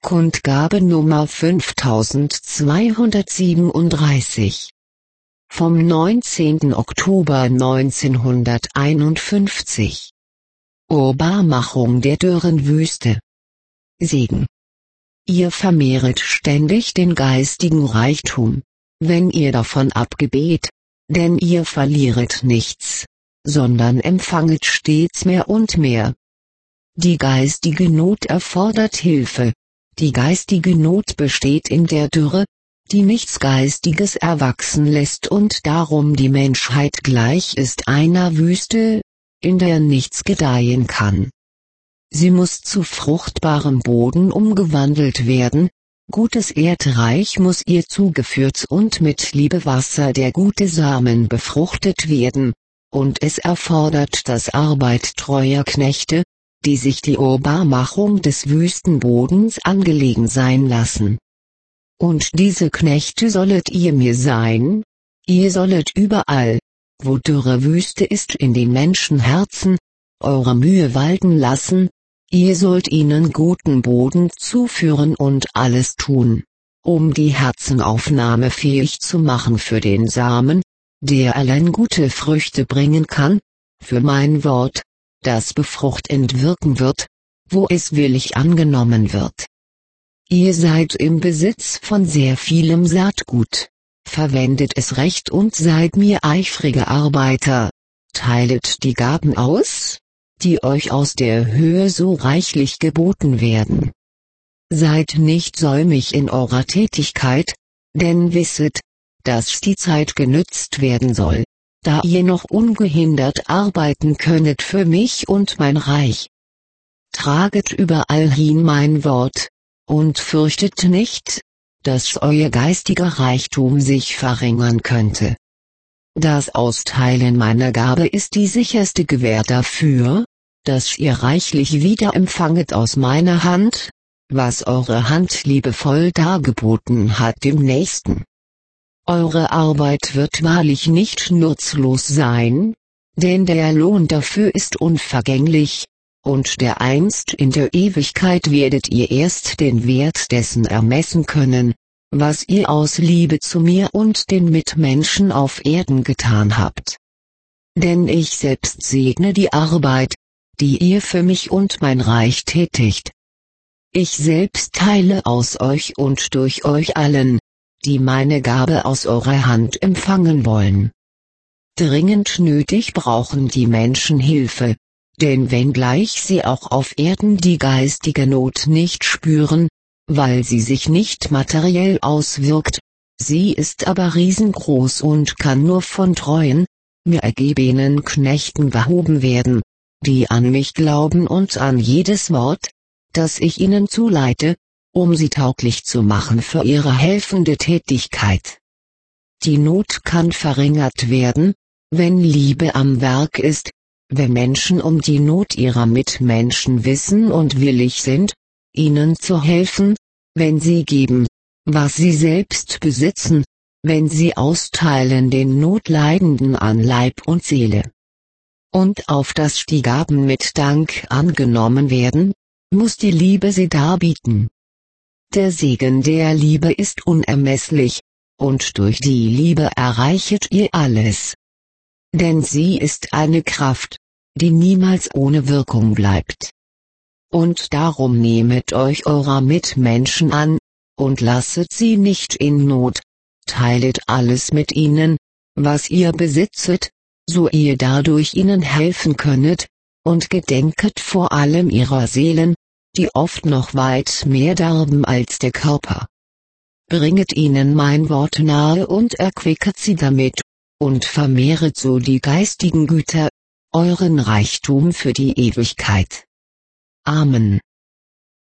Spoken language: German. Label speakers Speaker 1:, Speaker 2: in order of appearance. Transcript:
Speaker 1: Kundgabe Nummer 5237 vom 19. Oktober 1951. Urbarmachung der Dürrenwüste. Segen. Ihr vermehret ständig den geistigen Reichtum, wenn ihr davon abgebetet, denn ihr verlieret nichts, sondern empfanget stets mehr und mehr. Die geistige Not erfordert Hilfe. Die geistige Not besteht in der Dürre, die nichts Geistiges erwachsen lässt und darum die Menschheit gleich ist einer Wüste, in der nichts gedeihen kann. Sie muss zu fruchtbarem Boden umgewandelt werden, gutes Erdreich muss ihr zugeführt und mit Liebewasser der gute Samen befruchtet werden, und es erfordert das Arbeit treuer Knechte, die sich die Urbarmachung des Wüstenbodens angelegen sein lassen. Und diese Knechte sollet ihr mir sein, ihr sollet überall, wo dürre Wüste ist in den Menschenherzen, eure Mühe walten lassen, ihr sollt ihnen guten Boden zuführen und alles tun, um die Herzen aufnahmefähig zu machen für den Samen, der allein gute Früchte bringen kann, für mein Wort, das befruchtend wirken wird, wo es willig angenommen wird. Ihr seid im Besitz von sehr vielem Saatgut, verwendet es recht und seid mir eifrige Arbeiter, teilet die Gaben aus, die euch aus der Höhe so reichlich geboten werden. Seid nicht säumig in eurer Tätigkeit, denn wisset, dass die Zeit genützt werden soll, da ihr noch ungehindert arbeiten könnet für mich und mein Reich. Traget überall hin mein Wort, und fürchtet nicht, dass euer geistiger Reichtum sich verringern könnte. Das Austeilen meiner Gabe ist die sicherste Gewähr dafür, dass ihr reichlich wieder empfanget aus meiner Hand, was eure Hand liebevoll dargeboten hat dem Nächsten. Eure Arbeit wird wahrlich nicht nutzlos sein, denn der Lohn dafür ist unvergänglich, und dereinst in der Ewigkeit werdet ihr erst den Wert dessen ermessen können, was ihr aus Liebe zu mir und den Mitmenschen auf Erden getan habt. Denn ich selbst segne die Arbeit, die ihr für mich und mein Reich tätigt. Ich selbst teile aus euch und durch euch allen, die meine Gabe aus eurer Hand empfangen wollen. Dringend nötig brauchen die Menschen Hilfe, denn wenngleich sie auch auf Erden die geistige Not nicht spüren, weil sie sich nicht materiell auswirkt, sie ist aber riesengroß und kann nur von treuen, mir ergebenen Knechten behoben werden, die an mich glauben und an jedes Wort, das ich ihnen zuleite, um sie tauglich zu machen für ihre helfende Tätigkeit. Die Not kann verringert werden, wenn Liebe am Werk ist, wenn Menschen um die Not ihrer Mitmenschen wissen und willig sind, ihnen zu helfen, wenn sie geben, was sie selbst besitzen, wenn sie austeilen den Notleidenden an Leib und Seele. Und auf dass die Gaben mit Dank angenommen werden, muss die Liebe sie darbieten. Der Segen der Liebe ist unermesslich, und durch die Liebe erreichet ihr alles. Denn sie ist eine Kraft, die niemals ohne Wirkung bleibt. Und darum nehmet euch eurer Mitmenschen an, und lasset sie nicht in Not, teilet alles mit ihnen, was ihr besitzet, so ihr dadurch ihnen helfen könnet, und gedenket vor allem ihrer Seelen, die oft noch weit mehr darben als der Körper. Bringet ihnen mein Wort nahe und erquicket sie damit, und vermehret so die geistigen Güter, euren Reichtum für die Ewigkeit. Amen.